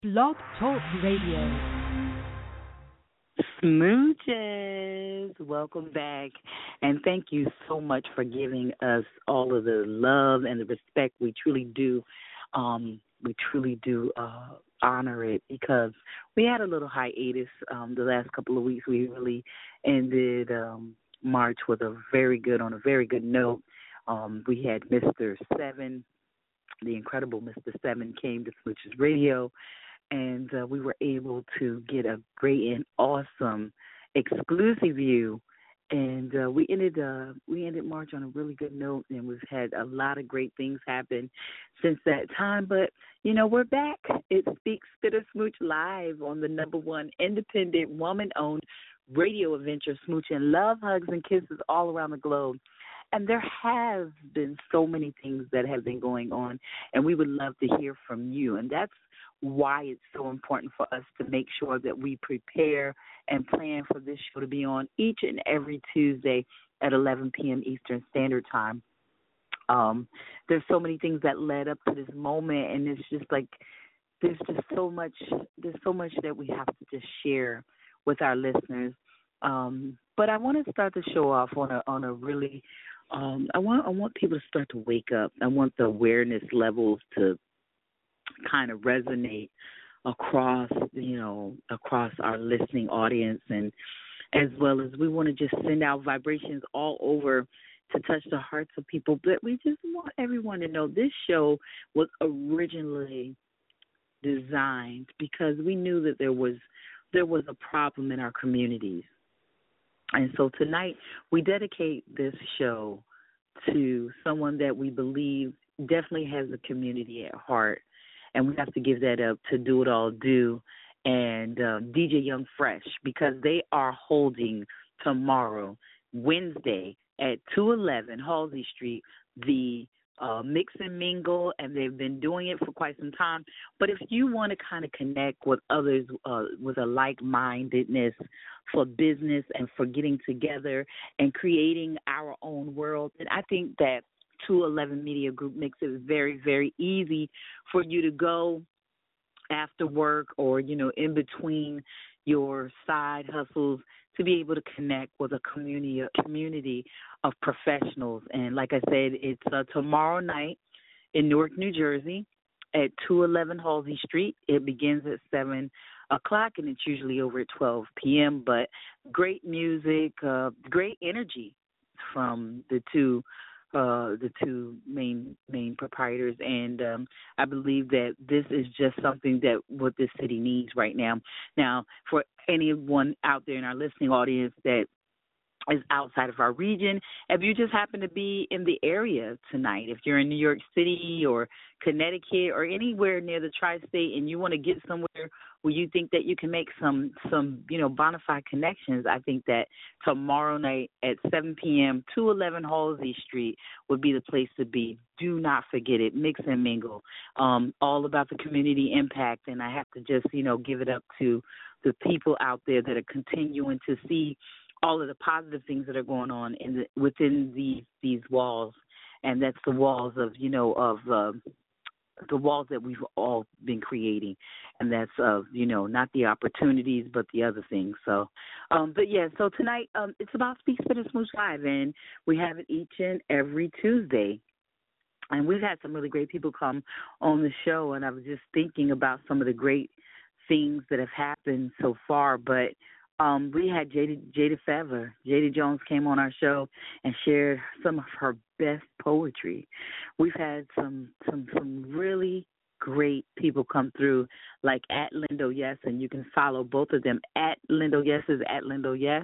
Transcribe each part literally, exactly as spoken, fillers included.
Blog Talk Radio. Smooches, welcome back, and thank you so much for giving us all of the love and the respect. We truly do, um, we truly do uh, honor it because we had a little hiatus um, the last couple of weeks. We really ended um, March with a very good, on a very good note. Um, we had Mister Seven, the incredible Mister Seven came to Smooches Radio. And uh, we were able to get a great and awesome exclusive view. And uh, we ended uh, we ended March on a really good note, and we've had a lot of great things happen since that time. But, you know, we're back. It Speaks Spitter Smooch live on the number one independent woman-owned radio adventure, Smooching Love, Hugs, and Kisses all around the globe. And there have been so many things that have been going on, and we would love to hear from you. And that's why it's so important for us to make sure that we prepare and plan for this show to be on each and every Tuesday at eleven p.m. Eastern Standard Time. Um, there's so many things that led up to this moment, and it's just like there's just so much there's so much that we have to just share with our listeners. Um, but I want to start the show off on a on a really um, I want I want people to start to wake up. I want the awareness levels to kind of resonate across, you know, across our listening audience, and as well as we want to just send out vibrations all over to touch the hearts of people. But we just want everyone to know this show was originally designed because we knew that there was there was a problem in our communities. And so tonight we dedicate this show to someone that we believe definitely has the community at heart. And we have to give that up to Do It All Do and uh, D J Young Fresh, because they are holding tomorrow, Wednesday, at two eleven Halsey Street, the uh, Mix and Mingle, and they've been doing it for quite some time. But if you want to kind of connect with others uh, with a like-mindedness for business and for getting together and creating our own world, then I think that two eleven Media Group makes it very, very easy for you to go after work or, you know, in between your side hustles to be able to connect with a community, a community of professionals. And like I said, it's uh, tomorrow night in Newark, New Jersey at two eleven Halsey Street. It begins at seven o'clock, and it's usually over at twelve p.m. But great music, uh, great energy from the two Uh, the two main main proprietors, and um, I believe that this is just something that what this city needs right now. Now, for anyone out there in our listening audience that is outside of our region, if you just happen to be in the area tonight, if you're in New York City or Connecticut or anywhere near the tri-state and you want to get somewhere where you think that you can make some, some you know, bona fide connections, I think that tomorrow night at seven p.m., two eleven Halsey Street would be the place to be. Do not forget it. Mix and Mingle. Um, all about the community impact, and I have to just, you know, give it up to the people out there that are continuing to see all of the positive things that are going on in the, within these these walls, and that's the walls of, you know, of uh, the walls that we've all been creating, and that's of, you know, not the opportunities but the other things. So, um, but yeah, so tonight um, it's about Speak Spitter Smooch Live, and we have it each and every Tuesday. And we've had some really great people come on the show, and I was just thinking about some of the great things that have happened so far, but Um, we had Jada, Jada Fever. Jada Jones came on our show and shared some of her best poetry. We've had some some some really great people come through, like at Lindo Yes, and you can follow both of them. At Lindo Yes is at Lindo Yes.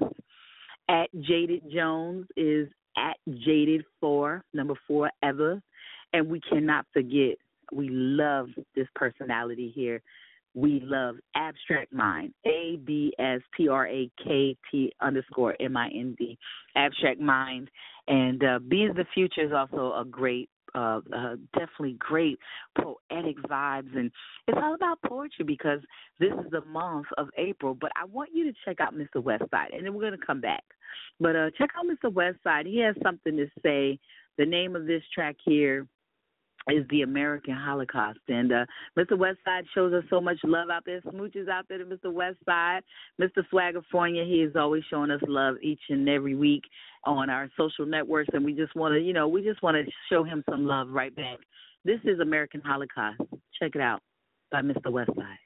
At Jaded Jones is at Jaded Four, number four ever. And we cannot forget, we love this personality here. We love Abstract Mind, A B S T R A K T underscore M I N D, Abstract Mind. And uh, Be is the Future is also a great, uh, uh, definitely great poetic vibes. And it's all about poetry because this is the month of April. But I want you to check out Mister Westside, and then we're going to come back. But uh, check out Mister Westside. He has something to say. The name of this track here is the American Holocaust. And uh, Mister Westside shows us so much love out there. Smooches out there to Mister Westside. Mister Swaggerfornia, he is always showing us love each and every week on our social networks, and we just want to, you know, we just want to show him some love right back. This is American Holocaust. Check it out by Mister Westside.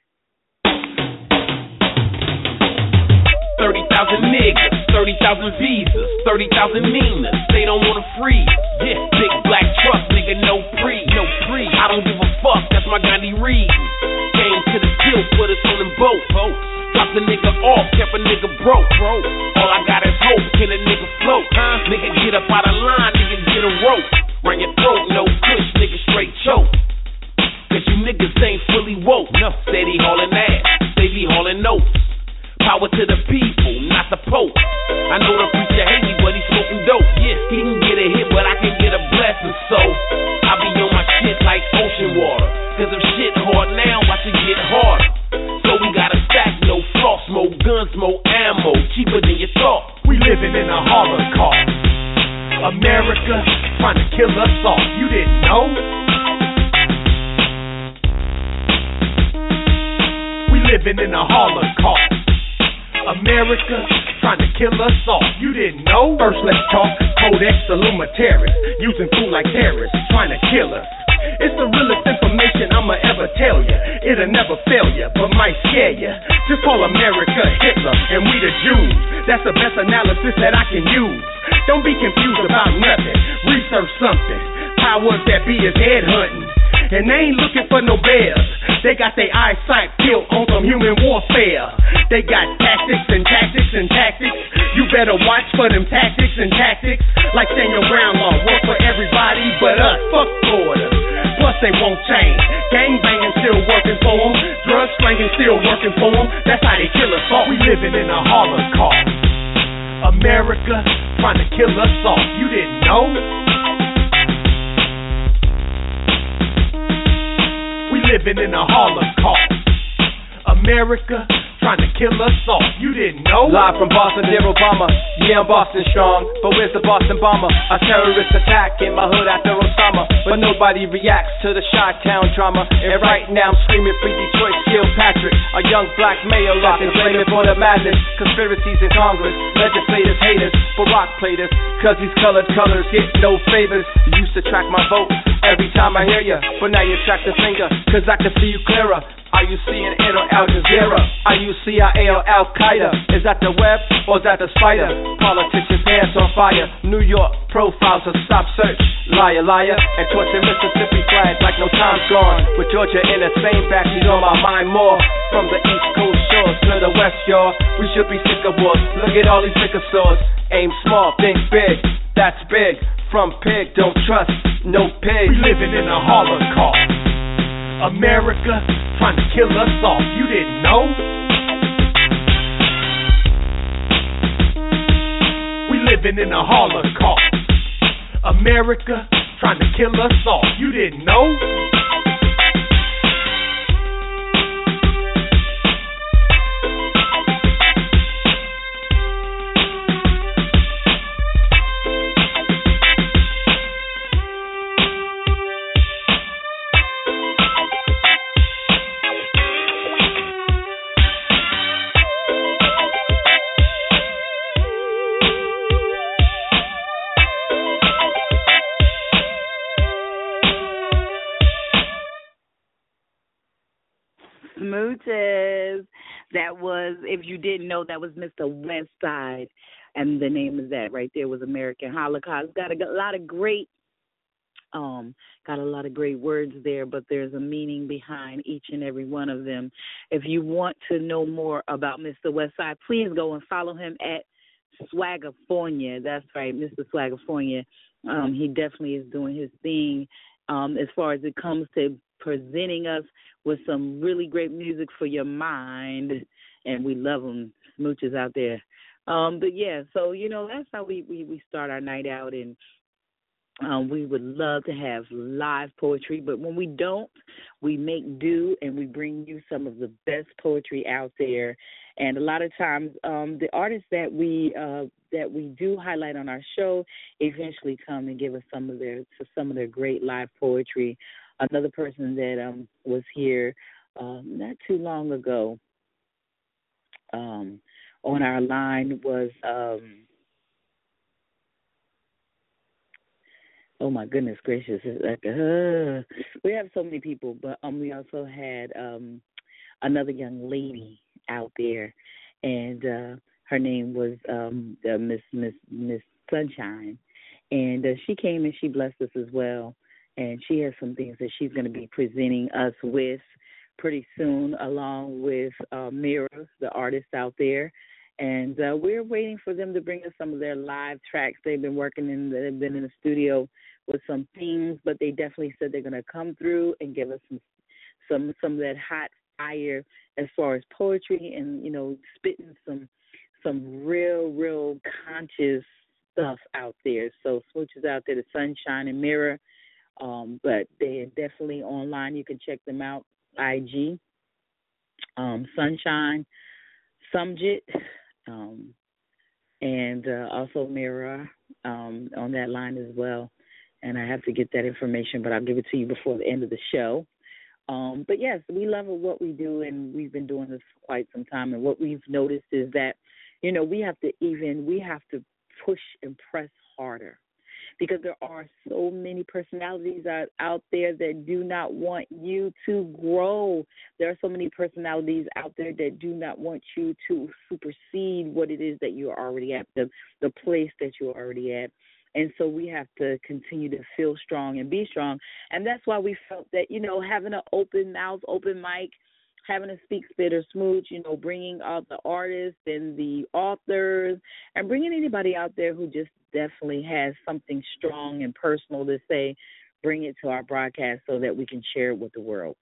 thirty thousand niggas, thirty thousand visas, thirty thousand Minas, they don't want to freeze. Yeah, big black truck, nigga, no pre, no pre. I don't give a fuck, that's my Gandhi reason. Came to the kill, put us on them boat. Dropped a nigga off, kept a nigga broke, bro. All I got is hope, can a nigga float? Huh? Nigga get up out of line, nigga get a rope. Run your throat, no push, nigga straight choke. Cause you niggas ain't fully woke. No. Steady hauling ass, they be hauling notes. Power to the people, not the Pope. I know the preacher hate me, but he's smoking dope. Yeah, he can get a hit, but I can get a blessing. So I be on my shit like ocean water. Cause if shit hard now, watch it get harder. So we gotta stack, no floss, more guns, more ammo, cheaper than you thought. We living in a Holocaust. America trying to kill us all. You didn't know? We living in a Holocaust. America trying to kill us all. You didn't know? First let's talk Codex Illumitaris, using food like terrorists, trying to kill us. It's the realest information I'ma ever tell ya. It'll never fail ya, but might scare ya. Just call America Hitler and we the Jews. That's the best analysis that I can use. Don't be confused about nothing. Research something. Powers that be is headhunting. And they ain't looking for no bears. They got their eyesight built on some human warfare. They got tactics and tactics and tactics. You better watch for them tactics and tactics. Like stand your ground law, work for everybody but us. Fuck borders. Plus they won't change. Gang banging still working for them. Drug slanging still working for them. That's how they kill us all. We living in a Holocaust. America trying to kill us all. You didn't know? Living in a Holocaust. America trying to kill us all. You didn't know? Live from Boston, dear Obama. Yeah, I'm Boston strong. But where's the Boston bomber? A terrorist attack in my hood after Osama. But nobody reacts to the Chi-Town drama. And right now I'm screaming free Detroit, kill Patrick. A young black mayor locked and blaming for the madness. Conspiracies in Congress, legislators, haters. Barack played us, cause these colored colors get no favors. You used to track my vote every time I hear ya. But now you track the finger, cause I can see you clearer. Are you seeing it on Al Jazeera? Are you C I A or Al Qaeda? Is that the web or is that the spider? Politicians' hands on fire. New York profiles a stop search. Liar, liar, and torture Mississippi flags like no time's gone. With Georgia in the same backseat on my mind more. From the East Coast shores to the West Shore, we should be sick of wars. Look at all these liquor stores. Aim small, think big. That's big. From pig, don't trust no pig. We living in a Holocaust. America trying to kill us all. You didn't know? We living in a Holocaust. America trying to kill us all. You didn't know? Smooches. That was, if you didn't know, that was Mister Westside. And the name of that right there was American Holocaust. Got a, a lot of great, um, got a lot of great words there, but there's a meaning behind each and every one of them. If you want to know more about Mister Westside, please go and follow him at Swaggerfornia. That's right, Mister Swaggerfornia. Um, he definitely is doing his thing um, as far as it comes to presenting us with some really great music for your mind, and we love them, smooches out there. Um, but, yeah, so, you know, that's how we, we, we start our night out, and Um, we would love to have live poetry, but when we don't, we make do and we bring you some of the best poetry out there. And a lot of times, um, the artists that we uh, that we do highlight on our show eventually come and give us some of their some of their great live poetry. Another person that um, was here um, not too long ago um, on our line was. Um, Oh my goodness gracious! It's like uh, we have so many people, but um, we also had um, another young lady out there, and uh, her name was um, uh, Miss Miss Miss Sunshine, and uh, she came and she blessed us as well, and she has some things that she's going to be presenting us with pretty soon, along with uh, Mira, the artist out there. And uh, we're waiting for them to bring us some of their live tracks. They've been working in, they've been in the studio with some things, but they definitely said they're going to come through and give us some, some, some of that hot fire as far as poetry and, you know, spitting some, some real, real conscious stuff out there. So Smooch is out there, the Sunshine and Mirror, um, but they're definitely online. You can check them out. I G, um, Sunshine, Sumjit. Um, and uh, also Mira um, on that line as well. And I have to get that information, but I'll give it to you before the end of the show. Um, but, yes, we love what we do, and we've been doing this for quite some time. And what we've noticed is that, you know, we have to even, we have to push and press harder, because there are so many personalities out, out there that do not want you to grow. There are so many personalities out there that do not want you to supersede what it is that you're already at, the, the place that you're already at. And so we have to continue to feel strong and be strong. And that's why we felt that, you know, having an open mouth, open mic, having a Speak, Spit, or Smooch, you know, bringing out the artists and the authors and bringing anybody out there who just definitely has something strong and personal to say, bring it to our broadcast so that we can share it with the world.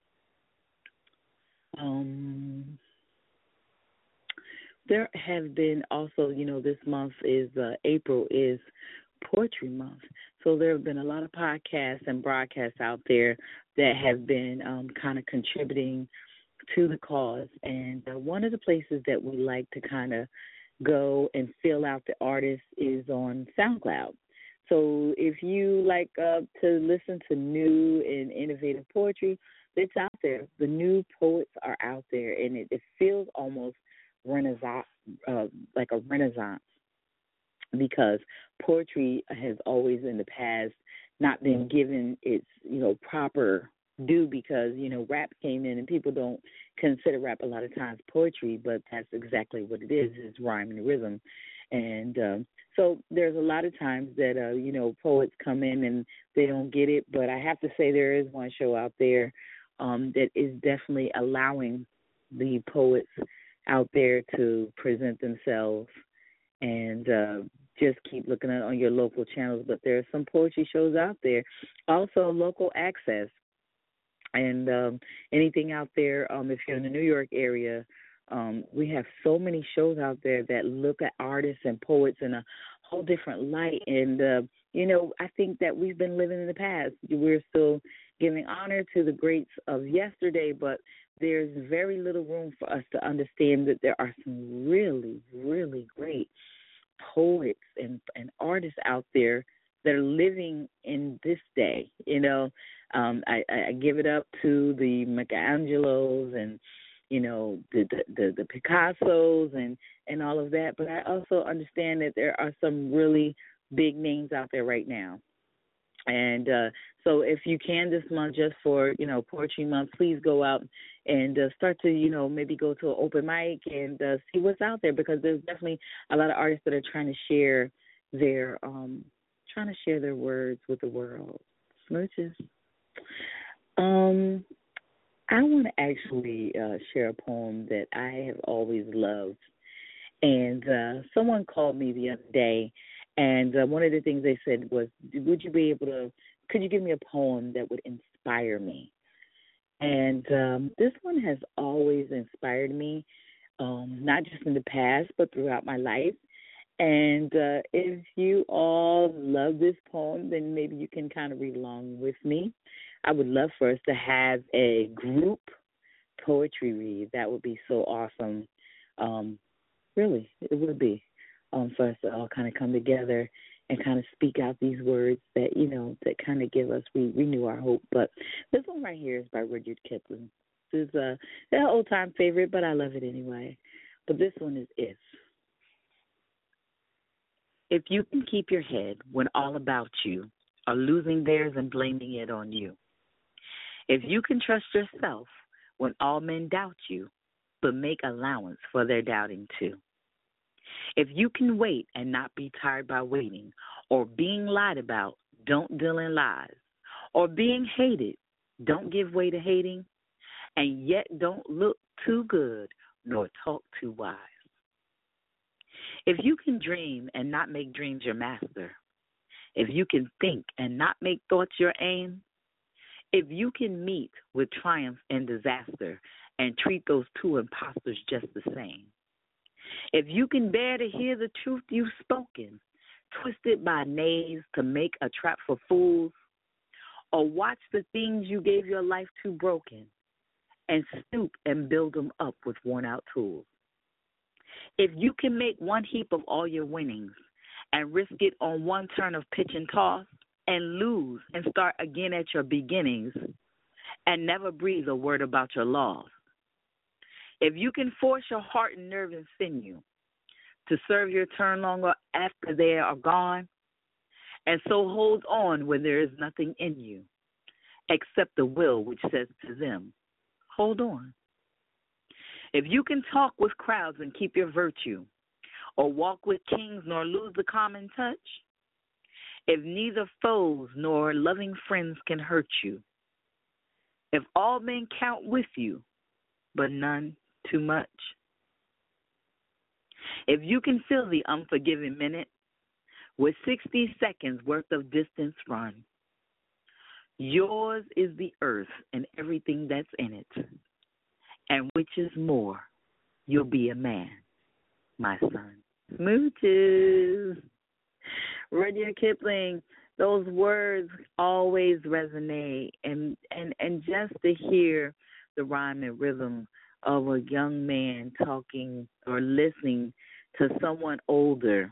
Um, there have been also, you know, this month is, uh, April is Poetry Month. So there have been a lot of podcasts and broadcasts out there that have been um, kind of contributing to the cause. And uh, one of the places that we like to kind of go and fill out the artists is on SoundCloud. So if you like uh, to listen to new and innovative poetry, it's out there. The new poets are out there, and it, it feels almost renaissance, uh, like a renaissance, because poetry has always in the past not been given its, you know, proper due, because, you know, rap came in and people don't consider rap a lot of times poetry, but that's exactly what it is. It's rhyme and rhythm. And um, so there's a lot of times that, uh, you know, poets come in and they don't get it, but I have to say there is one show out there um, that is definitely allowing the poets out there to present themselves, and uh, just keep looking at on your local channels. But there are some poetry shows out there. Also, local access. And um, anything out there, um, if you're in the New York area, um, we have so many shows out there that look at artists and poets in a whole different light. And, uh, you know, I think that we've been living in the past. We're still giving honor to the greats of yesterday, but there's very little room for us to understand that there are some really, really great poets and, and artists out there that are living in this day. You know, um, I, I give it up to the Michelangelos and, you know, the, the, the Picassos and, and all of that. But I also understand that there are some really big names out there right now. And uh, so if you can this month, just for, you know, Poetry Month, please go out and uh, start to, you know, maybe go to an open mic and uh, see what's out there, because there's definitely a lot of artists that are trying to share their, um, trying to share their words with the world. Smooches. Um, I want to actually uh, share a poem that I have always loved. And uh, someone called me the other day, and uh, one of the things they said was, would you be able to, could you give me a poem that would inspire me? And um, this one has always inspired me, um, not just in the past, but throughout my life. And uh, if you all love this poem, then maybe you can kind of read along with me. I would love for us to have a group poetry read. That would be so awesome. Um, really, it would be um, for us to all kind of come together and kind of speak out these words that, you know, that kind of give us, we renew our hope. But this one right here is by Rudyard Kipling. This is a, an old-time favorite, but I love it anyway. But this one is If. If you can keep your head when all about you are losing theirs and blaming it on you. If you can trust yourself when all men doubt you, but make allowance for their doubting too. If you can wait and not be tired by waiting, or being lied about, don't deal in lies, or being hated, don't give way to hating, and yet don't look too good nor talk too wise. If you can dream and not make dreams your master, if you can think and not make thoughts your aim, if you can meet with triumph and disaster and treat those two impostors just the same, if you can bear to hear the truth you've spoken, twisted by knaves to make a trap for fools, or watch the things you gave your life to broken and stoop and build them up with worn-out tools. If you can make one heap of all your winnings and risk it on one turn of pitch and toss and lose and start again at your beginnings and never breathe a word about your loss. If you can force your heart and nerve and sinew to serve your turn longer after they are gone, and so hold on when there is nothing in you except the will which says to them, hold on. If you can talk with crowds and keep your virtue, or walk with kings nor lose the common touch, if neither foes nor loving friends can hurt you, if all men count with you, but none too much, if you can fill the unforgiving minute with sixty seconds worth of distance run, yours is the earth and everything that's in it. And which is more, you'll be a man, my son. Smooches. Rudyard Kipling, those words always resonate. And, and, and just to hear the rhyme and rhythm of a young man talking or listening to someone older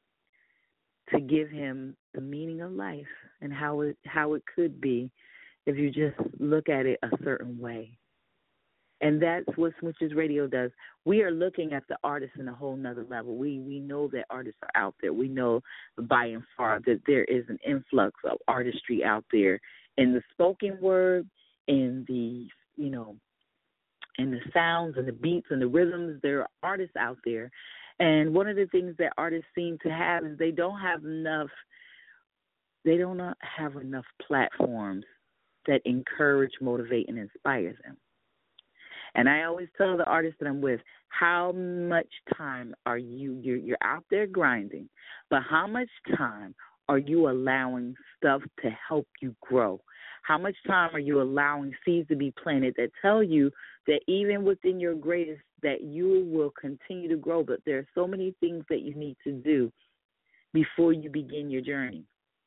to give him the meaning of life and how it, how it could be if you just look at it a certain way. And that's what Smooches Radio does. We are looking at the artists in a whole nother level. We we know that artists are out there. We know by and far that there is an influx of artistry out there in the spoken word, in the, you know, in the sounds and the beats and the rhythms. There are artists out there. And one of the things that artists seem to have is they don't have enough, they don't have enough platforms that encourage, motivate, and inspire them. And I always tell the artists that I'm with, how much time are you, you're, you're out there grinding, but how much time are you allowing stuff to help you grow? How much time are you allowing seeds to be planted that tell you that even within your greatest, that you will continue to grow, but there are so many things that you need to do before you begin your journey.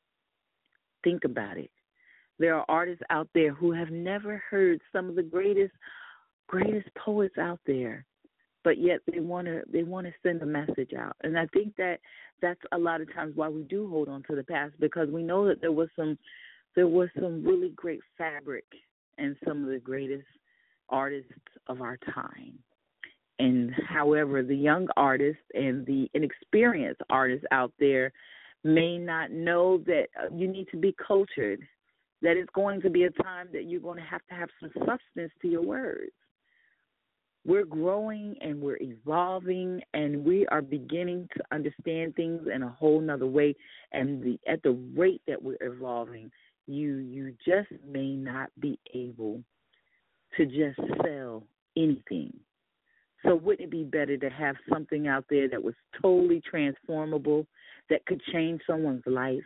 Think about it. There are artists out there who have never heard some of the greatest greatest poets out there, but yet they want to they want to send a message out. And I think that that's a lot of times why we do hold on to the past, because we know that there was some there was some really great fabric in some of the greatest artists of our time. And however, the young artists and the inexperienced artists out there may not know that you need to be cultured, that it's going to be a time that you're going to have to have some substance to your words. We're growing and we're evolving, and we are beginning to understand things in a whole nother way. And the, at the rate that we're evolving, you you just may not be able to just sell anything. So wouldn't it be better to have something out there that was totally transformable, that could change someone's life?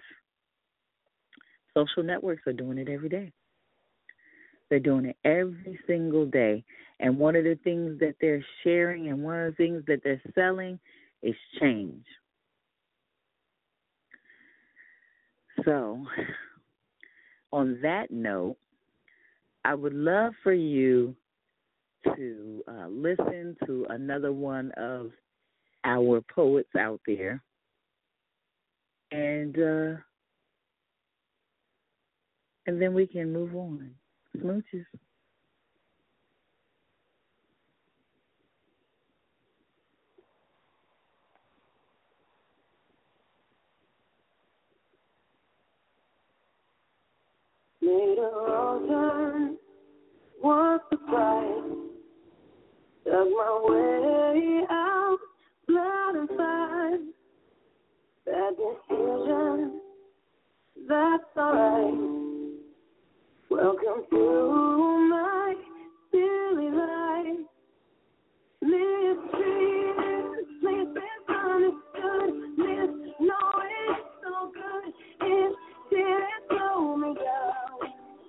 Social networks are doing it every day. They're doing it every single day. And one of the things that they're sharing and one of the things that they're selling is change. So, on that note, I would love for you to uh, listen to another one of our poets out there. And uh, and then we can move on. Smooches. Made a wrong turn, once or twice, dug my way out, blood and fire. Bad decision, that's alright. Welcome to my silly life. Mistreated, misunderstood, misknowing so good. It didn't slow me down.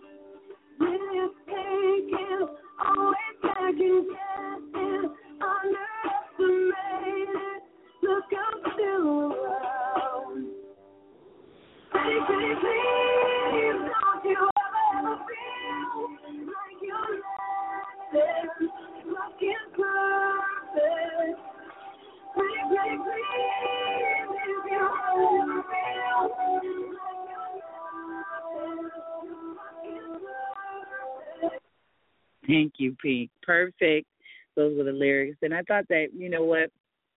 Mistaken, always second guessing, underestimated. Look, I'm still around. Pretty, pretty, please, don't you ever feel like you're nothing, looking perfect. Pretty, pretty, please, if you're real, like you're nothing, looking perfect. Thank you, Pink. Perfect. Those were the lyrics. And I thought that, you know what?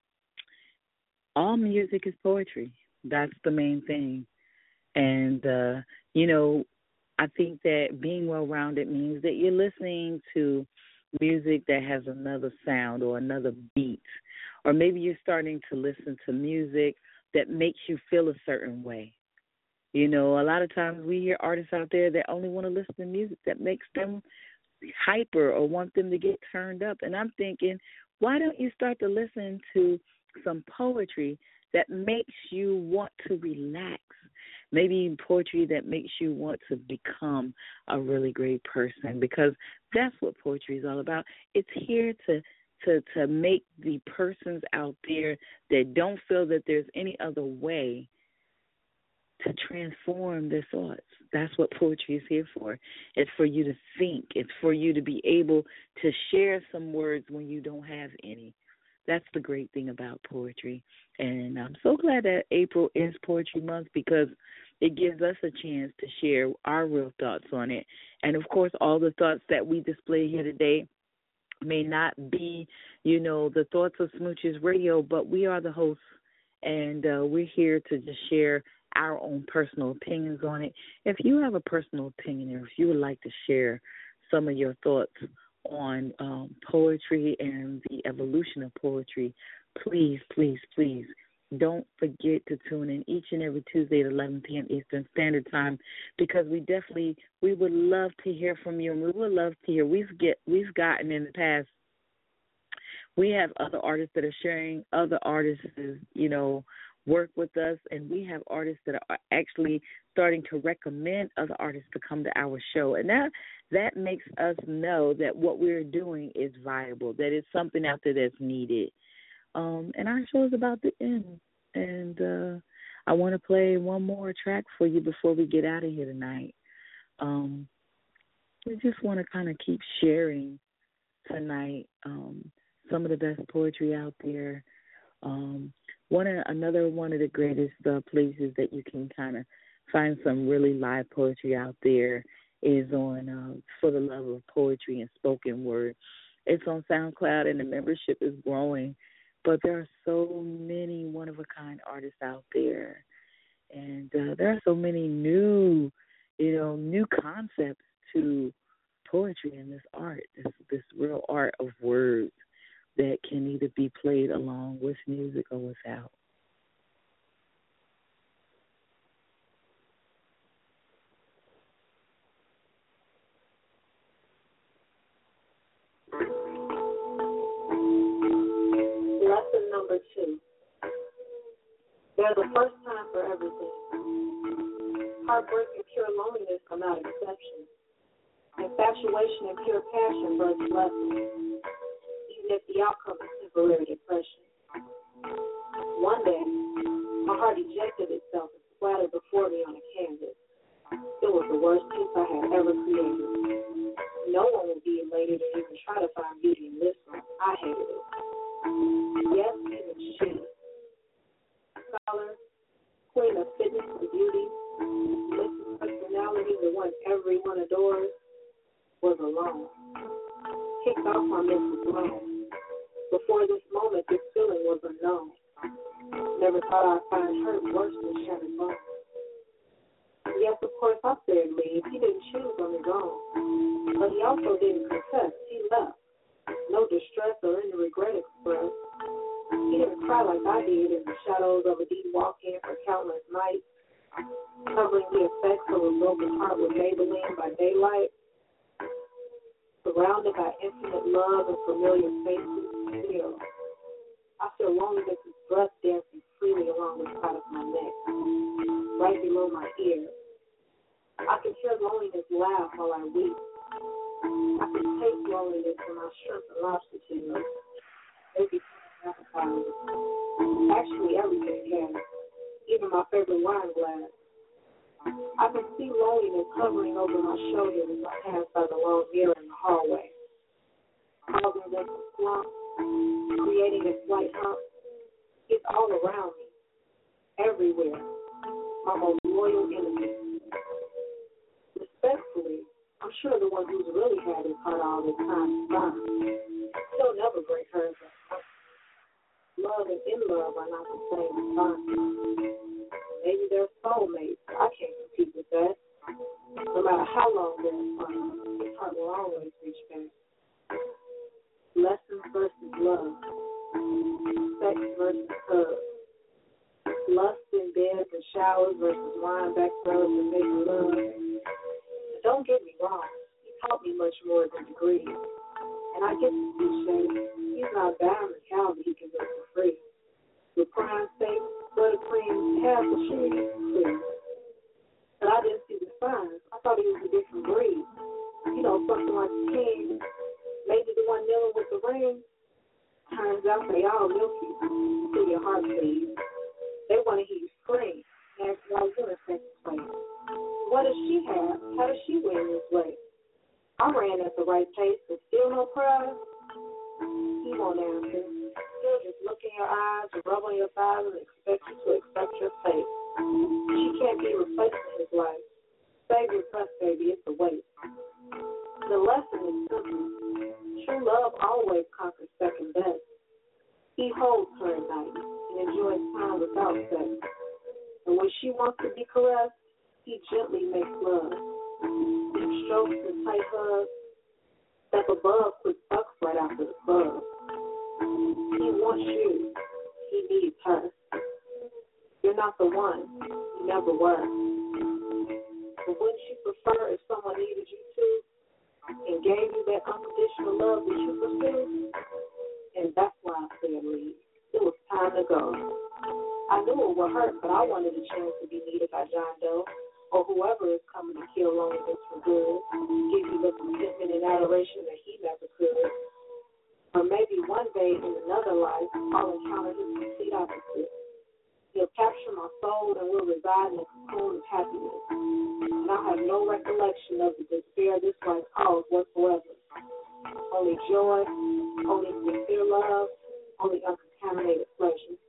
All music is poetry. That's the main thing. And, uh, you know, I think that being well-rounded means that you're listening to music that has another sound or another beat. Or maybe you're starting to listen to music that makes you feel a certain way. You know, a lot of times we hear artists out there that only want to listen to music that makes them hyper or want them to get turned up. And I'm thinking, why don't you start to listen to some poetry that makes you want to relax? Maybe poetry that makes you want to become a really great person, because that's what poetry is all about. It's here to to to make the persons out there that don't feel that there's any other way to transform their thoughts. That's what poetry is here for. It's for you to think. It's for you to be able to share some words when you don't have any. That's the great thing about poetry. And I'm so glad that April is Poetry Month, because it gives us a chance to share our real thoughts on it. And, of course, all the thoughts that we display here today may not be, you know, the thoughts of Smooches Radio, but we are the hosts, and uh, we're here to just share our own personal opinions on it. If you have a personal opinion, or if you would like to share some of your thoughts on um, poetry and the evolution of poetry, please, please, please don't forget to tune in each and every Tuesday at eleven p.m. Eastern Standard Time, because we definitely, we would love to hear from you, and we would love to hear. We've get we've gotten in the past, we have other artists that are sharing other artists, you know, work with us, and we have artists that are actually starting to recommend other artists to come to our show. And that that makes us know that what we're doing is viable, that it's something out there that's needed. Um, and our show is about to end. And uh, I want to play one more track for you before we get out of here tonight. Um, we just want to kind of keep sharing tonight um, some of the best poetry out there. Um, one of, another one of the greatest uh, places that you can kind of find some really live poetry out there is on uh, For the Love of Poetry and Spoken Word. It's on SoundCloud, and the membership is growing, but there are so many one-of-a-kind artists out there, and uh, there are so many new, you know, new concepts to poetry and this art, this this real art of words that can either be played along with music or without. Lesson number two. There's a first time for everything. Heartbreak and pure loneliness are not exceptions. Infatuation and pure passion birth lessons, even if the outcome is temporary depression. One day, my heart ejected itself into splattered before me on a canvas. It was the worst piece I had ever created. No one would be elated or even try to find beauty in this one. I hated it. Yes, even she, scholar, queen of fitness and beauty, Missus Personality, the one everyone adores, was alone. Kicked off my mental throne. Before this moment, this feeling was unknown. Never thought I'd find hurt worse than shattered bones. Yes, of course, I said leave. He didn't choose on his own. But he also didn't confess. He left. No distress or any regret expressed. He didn't cry like I did in the shadows of a deep walk-in for countless nights, covering the effects of a broken heart with Maybelline by daylight. Surrounded by infinite love and familiar faces, still, I feel loneliness' breath dancing freely along the side of my neck, right below my ear. I can hear loneliness laugh while I weep. I can taste loneliness in my shrimp and lobster tenders. They become appetizers. Actually, everything has, even my favorite wine glass. I can see loneliness hovering over my shoulders as I pass by the long mirror in the hallway, causing them to slump, creating a slight hump. It's all around me, everywhere, my most loyal enemy. Respectfully, I'm sure the one who's really had his heart all this time is fine. He'll never break hers. Love and in love are not the same as fine. Maybe they're soulmates. I can't compete with that. No matter how long they're apart, his heart will always reach back. Lessons versus love. Sex versus hugs. Lust in beds and showers versus wine back rubs and making love. But don't get me wrong. He taught me much more than degrees. And I get the cliche. He's not diamond cow that he can get for free. With prime steak, buttercream, half the cheese, please. But I didn't see the signs. I thought he was a different breed. You know, something like the king, maybe the one kneeling with the ring. Turns out they all milky till your heart bleeds. They want to hear you scream. Ask why you're in second place. What does she have? How does she win this way? I ran at the right pace, but still no prize. He won't answer. He'll just look in your eyes, rub on your thighs, and expect you to accept your fate. She can't be replaced in his life. Save your breath, baby, it's a waste. The lesson is simple. True love always conquers second best. He holds her at night and enjoys time without sex. And when she wants to be caressed, he gently makes love. Deep strokes and tight hugs. Step above, quick bucks right after the buzz. He wants you. He needs her. You're not the one. You never were. But wouldn't you prefer if someone needed you too and gave you that unconditional love that you pursued? And that's why I said leave. It was time to go. I knew it would hurt, but I wanted a chance to be needed by John Doe or whoever is coming to kill loneliness for good, give you the commitment and adoration that he never could. Or maybe one day in another life, I'll encounter his complete opposite. He'll capture my soul and will reside in a cocoon of happiness. And I'll have no recollection of the despair this life caused whatsoever. Only joy, only sincere love, only uncontaminated pleasure.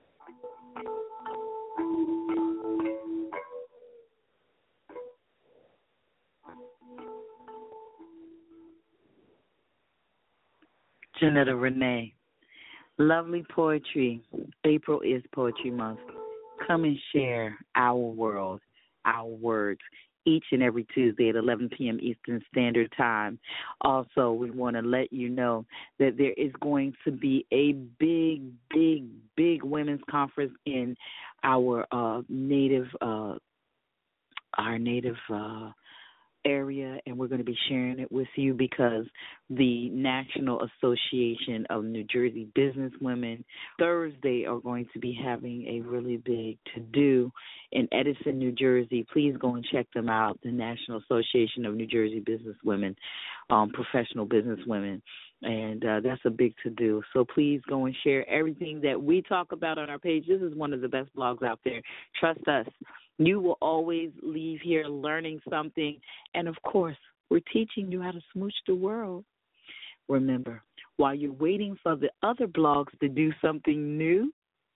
Janetta Renee. Lovely poetry. April is Poetry Month. Come and share our world, our words, each and every Tuesday at eleven p.m. Eastern Standard Time. Also, we want to let you know that there is going to be a big, big, big women's conference in our uh, native, uh, our native uh, area, and we're going to be sharing it with you because the National Association of New Jersey Businesswomen Thursday are going to be having a really big to-do in Edison, New Jersey. Please go and check them out, the National Association of New Jersey Businesswomen, um, professional businesswomen. And uh, that's a big to-do. So please go and share everything that we talk about on our page. This is one of the best blogs out there. Trust us. You will always leave here learning something. And, of course, we're teaching you how to smooch the world. Remember, while you're waiting for the other blogs to do something new,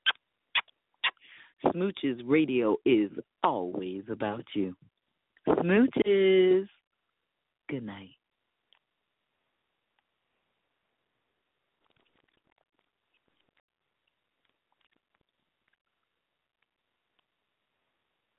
Smooches Radio is always about you. Smooches. Good night.